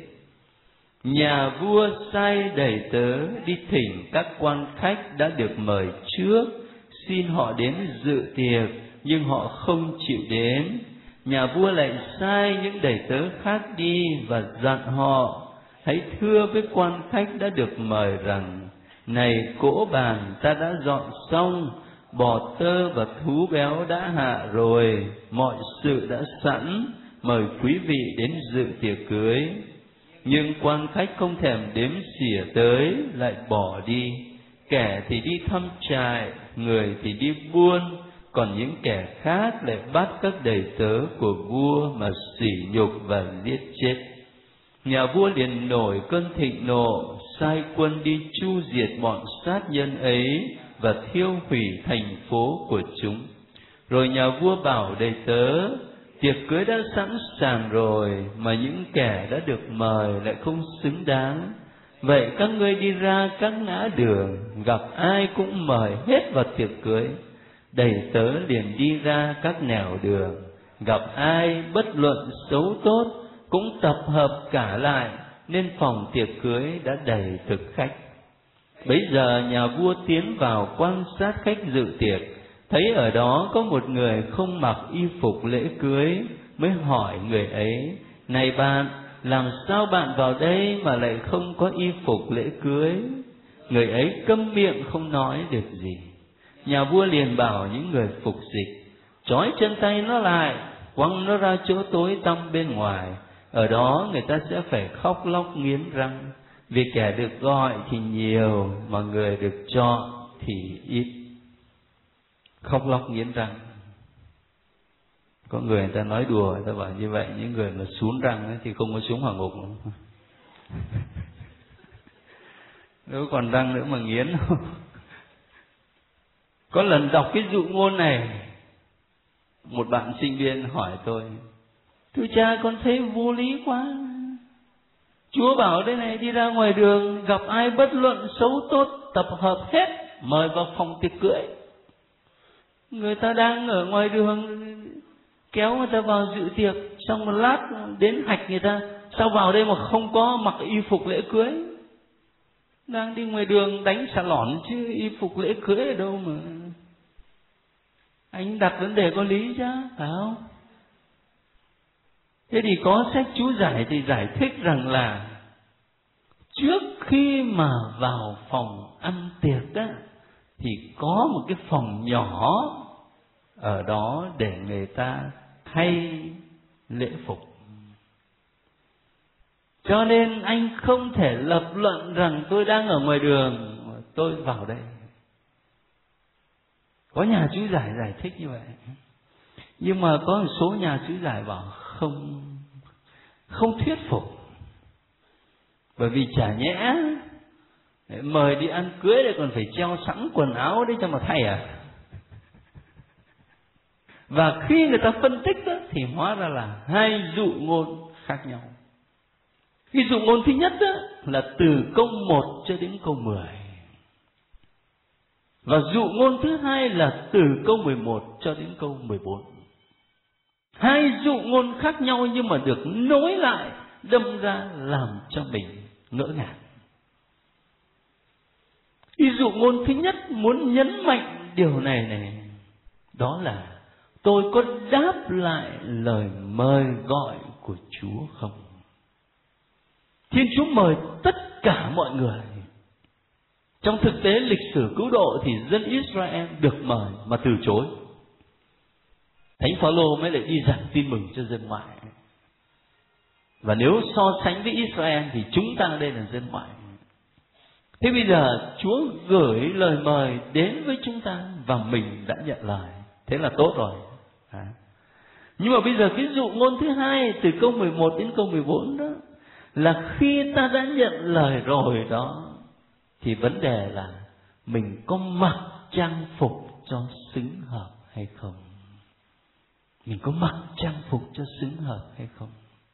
Nhà vua sai đầy tớ đi thỉnh các quan khách đã được mời trước, xin họ đến dự tiệc, nhưng họ không chịu đến. Nhà vua lại sai những đầy tớ khác đi và dặn họ: hãy thưa với quan khách đã được mời rằng: này, cỗ bàn ta đã dọn xong, bò tơ và thú béo đã hạ rồi, mọi sự đã sẵn, mời quý vị đến dự tiệc cưới. Nhưng quan khách không thèm đếm xỉa tới, lại bỏ đi. Kẻ thì đi thăm trại, người thì đi buôn, còn những kẻ khác lại bắt các đầy tớ của vua mà sỉ nhục và giết chết. Nhà vua liền nổi cơn thịnh nộ, sai quân đi chu diệt bọn sát nhân ấy và thiêu hủy thành phố của chúng. Rồi nhà vua bảo đầy tớ: tiệc cưới đã sẵn sàng rồi, mà những kẻ đã được mời lại không xứng đáng. Vậy các ngươi đi ra các ngã đường, gặp ai cũng mời hết vào tiệc cưới. Đầy tớ liền đi ra các nẻo đường, gặp ai bất luận xấu tốt cũng tập hợp cả lại, nên phòng tiệc cưới đã đầy thực khách. Bấy giờ nhà vua tiến vào quan sát khách dự tiệc, thấy ở đó có một người không mặc y phục lễ cưới, mới hỏi người ấy: này bạn, làm sao bạn vào đây mà lại không có y phục lễ cưới? Người ấy câm miệng không nói được gì. Nhà vua liền bảo những người phục dịch: trói chân tay nó lại, quăng nó ra chỗ tối tăm bên ngoài, ở đó người ta sẽ phải khóc lóc nghiến răng, vì kẻ được gọi thì nhiều, mà người được chọn thì ít. Khóc lóc nghiến răng. Có người người ta nói đùa, người ta bảo như vậy, những người mà sún răng ấy thì không có xuống hỏa ngục. Nếu còn răng nữa mà nghiến. Có lần đọc cái dụ ngôn này, một bạn sinh viên hỏi tôi: thưa cha, con thấy vô lý quá. Chúa bảo đây này, đi ra ngoài đường, gặp ai bất luận xấu tốt, tập hợp hết, mời vào phòng tiệc cưới. Người ta đang ở ngoài đường, kéo người ta vào dự tiệc, xong một lát đến hạch người ta. Sao vào đây mà không có mặc y phục lễ cưới? Đang đi ngoài đường đánh xà lỏn chứ y phục lễ cưới ở đâu mà. Anh đặt vấn đề có lý chứ, phải không? Thế thì có sách chú giải thì giải thích rằng là trước khi mà vào phòng ăn tiệc á, thì có một cái phòng nhỏ ở đó để người ta thay lễ phục. Cho nên anh không thể lập luận rằng tôi đang ở ngoài đường, tôi vào đây. Có nhà chú giải giải thích như vậy, nhưng mà có một số nhà chú giải bảo không không thuyết phục. Bởi vì chả nhẽ mời đi ăn cưới lại còn phải treo sẵn quần áo đấy cho mà thay à? Và khi người ta phân tích đó, thì hóa ra là hai dụ ngôn khác nhau. Cái dụ ngôn thứ nhất đó, là từ câu một cho đến câu mười. Và dụ ngôn thứ hai là từ câu mười một cho đến câu mười bốn. Hai dụ ngôn khác nhau nhưng mà được nối lại, đâm ra làm cho mình ngỡ ngàng. Cái dụ ngôn thứ nhất muốn nhấn mạnh điều này này, đó là tôi có đáp lại lời mời gọi của Chúa không? Thiên Chúa mời tất cả mọi người. Trong thực tế lịch sử cứu độ thì dân Israel được mời mà từ chối. Thánh Phaolô mới lại đi giảng tin mừng cho dân ngoại. Và nếu so sánh với Israel thì chúng ta đây là dân ngoại. Thế bây giờ Chúa gửi lời mời đến với chúng ta và mình đã nhận lời, thế là tốt rồi. À. Nhưng mà bây giờ cái dụ ngôn thứ hai từ câu mười một đến câu mười bốn đó, là khi ta đã nhận lời rồi đó, thì vấn đề là mình có mặc trang phục cho xứng hợp hay không. mình có mặc trang phục cho xứng hợp hay không?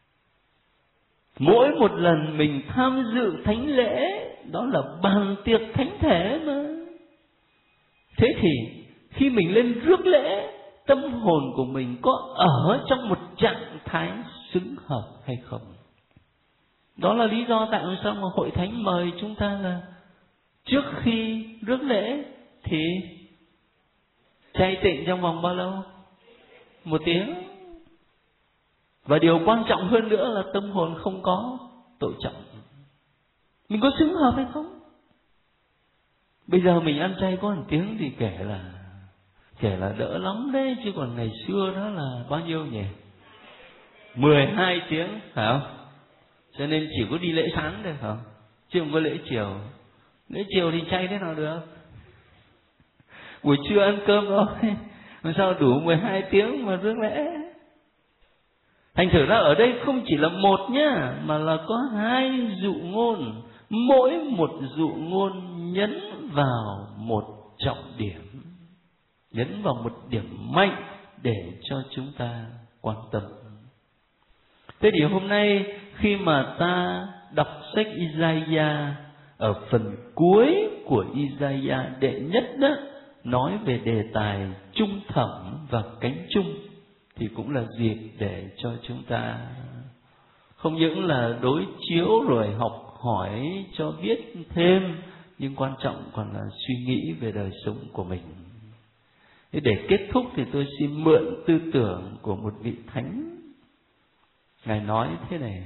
Mỗi một lần mình tham dự thánh lễ, đó là bàn tiệc thánh thể mà. Thế thì khi mình lên rước lễ, tâm hồn của mình có ở trong một trạng thái xứng hợp hay không? Đó là lý do tại sao mà hội thánh mời chúng ta là trước khi rước lễ thì chay tịnh trong vòng bao lâu? Một tiếng. Và điều quan trọng hơn nữa là tâm hồn không có tội trọng. Mình có xứng hợp hay không? Bây giờ mình ăn chay có một tiếng thì kể là kể là đỡ lắm đấy, chứ còn ngày xưa đó là bao nhiêu nhỉ? mười hai tiếng, phải không? Cho nên chỉ có đi lễ sáng thôi, phải không? Chứ không có lễ chiều. Lễ chiều thì chay thế nào được? Buổi trưa ăn cơm rồi, làm sao đủ mười hai tiếng mà rước lễ? Thành thử ra ở đây không chỉ là một nhá, mà là có hai dụ ngôn. Mỗi một dụ ngôn nhấn vào một trọng điểm, nhấn vào một điểm mạnh để cho chúng ta quan tâm. Thế thì hôm nay khi mà ta đọc sách Isaiah, ở phần cuối của Isaiah đệ nhất đó, nói về đề tài trung thẩm và cánh chung, thì cũng là dịp để cho chúng ta không những là đối chiếu rồi học hỏi cho biết thêm, nhưng quan trọng còn là suy nghĩ về đời sống của mình. Thế để kết thúc thì tôi xin mượn tư tưởng của một vị thánh. Ngài nói thế này: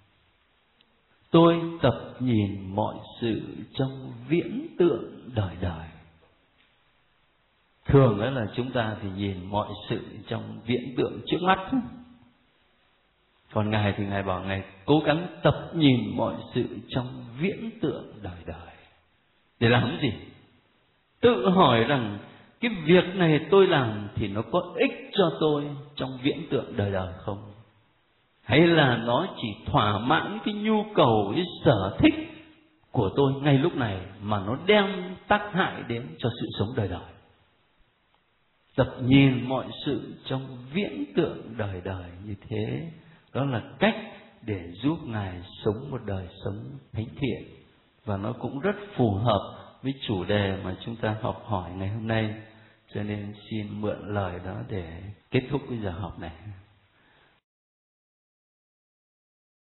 tôi tập nhìn mọi sự trong viễn tượng đời đời. Thường đó là chúng ta thì nhìn mọi sự trong viễn tượng trước mắt. Còn Ngài thì Ngài bảo Ngài cố gắng tập nhìn mọi sự trong viễn tượng đời đời. Để làm gì? Tự hỏi rằng cái việc này tôi làm thì nó có ích cho tôi trong viễn tượng đời đời không? Hay là nó chỉ thỏa mãn cái nhu cầu, cái sở thích của tôi ngay lúc này, mà nó đem tác hại đến cho sự sống đời đời? Tập nhìn mọi sự trong viễn tượng đời đời như thế, đó là cách để giúp Ngài sống một đời sống thánh thiện. Và nó cũng rất phù hợp với chủ đề mà chúng ta học hỏi ngày hôm nay. Cho nên xin mượn lời đó để kết thúc cái giờ học này.